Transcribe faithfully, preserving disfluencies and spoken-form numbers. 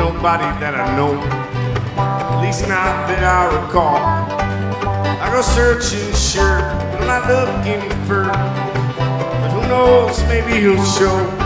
nobody that I know, at least not that I recall. I go searching, sure, but I'm not looking for, but who knows, maybe he'll show.